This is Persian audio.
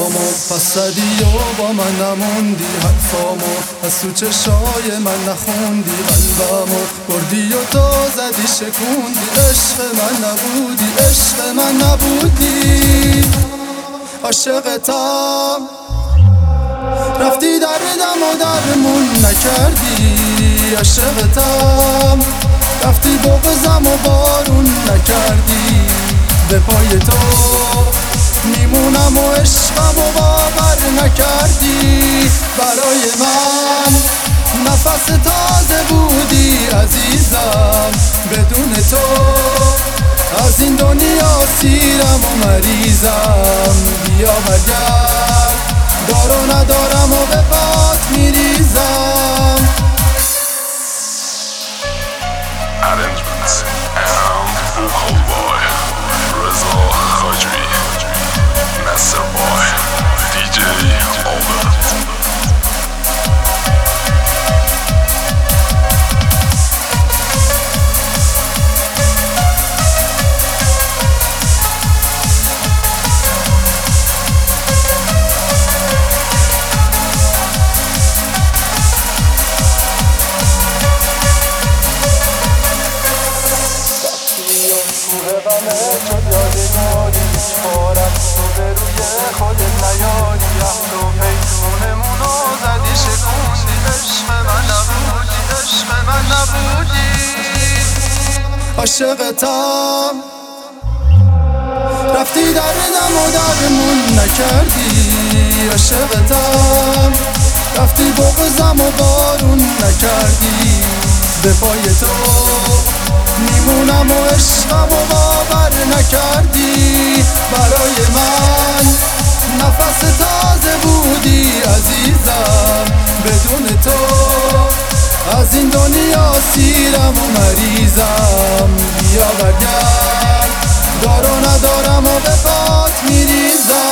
حرفامو پس زدی و با من نموندی، حرفامو از تو چشای من نخوندی، قلبمو بردی و تو زدی شکوندی. عشق من نبودی، عشق من نبودی، عاشقتم رفتی دردم و درمون نکردی. عاشقتم رفتی بغضم و بارون نکردی. به پای تو میمونم و عشقم و باور نکردی. برای من نفس تازه بودی عزیزم، بدون تو از این دنیا سیرم و مریضم. بیا برگرد، دارو ندارم و به پات میریزم. Arrangements and vocal boy Reza Khajri, Master boy DJ Albert. چون یادگاری بارم تو به روی خودت نیاری. عهد و پیمونمونو زدی شکوندی. عشق من نبودی، عشق من نبودی، عاشقتم رفتی دردم و درمون نکردی. عاشقتم رفتی بغضم و بارون نکردی. به پای تو میمونم و عشقم و باور نکردی. برای من نفس تازه بودی عزیزم، بدون تو از این دنیا سیرم و مریضم. بیا برگرد، دارو ندارم و به پات میریزم.